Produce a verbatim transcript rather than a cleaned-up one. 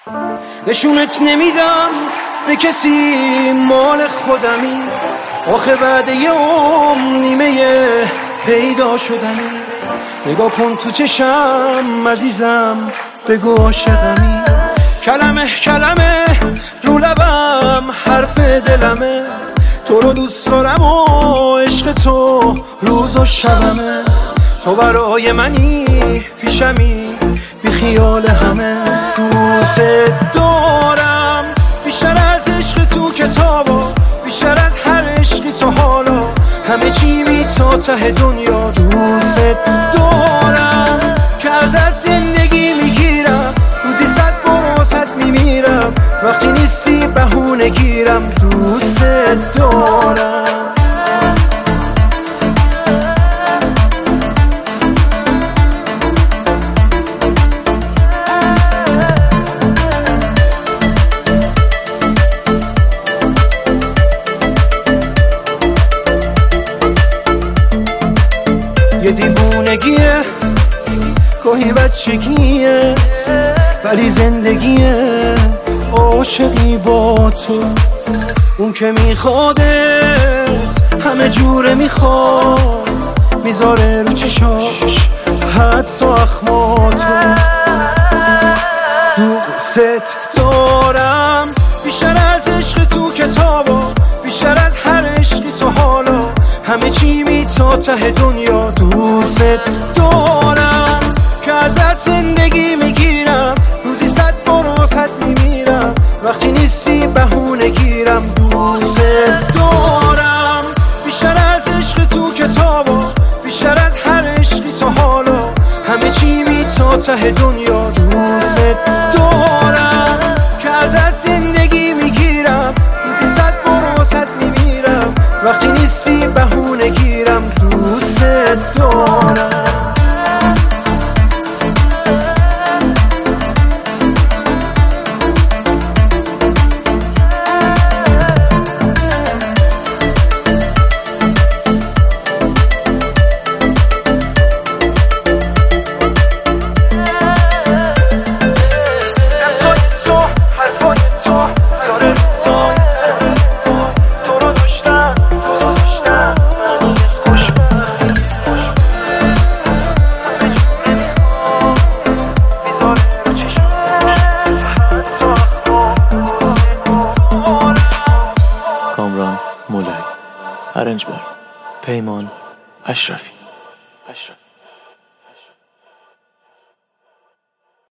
نشونت نمیدم به کسی، مال خودمی. آخه بعد یه عمر نیمه پیدا شدنی. نگاه کن تو چشم عزیزم، بگو عاشقمی. کلمه کلمه رو لبم حرف دلمه. تو رو دوست دارم و عشق تو روز و شبمه. تو برای منی پیشمی، بی خیال همه. دوست دارم بیشتر از عشق تو کتابا، بیشتر از هر عشقی تو حالا. همه چی بی تا ته دنیا. دوست دارم که ازت زندگی میگیرم، روزی صد بار واسط میمیرم. وقتی نیستی بهونه گیرم. دوست دارم. یه دیوونگیه، گاهی بچگیه، ولی زندگیه. عاشقی با تو، اون که میخوادت همه جوره میخواد، میذاره رو چشاش حدس و اخماتو. دوست دارم بیشتر از عشق تو کتابا، بیشتر از هر عشقی تو حالا. همه چی می تا ته دنیا. دوست دارم که ازت زندگی میگیرم، روزی صد بار واسط میمیرم. وقتی نیستی بهونه گیرم. دوست دارم بیشتر از عشق تو کتابا، بیشتر از هر عشقی تو حالا. همه چی می تا ته دنیا. دوست دارم که ازت زندگی میگیرم، روزی صد بار واسط میمیرم. وقتی نیستی بهونه گیرم. دوست دارم. کامران مولایی، ارنج بای پیمان اشرفی. اشرفی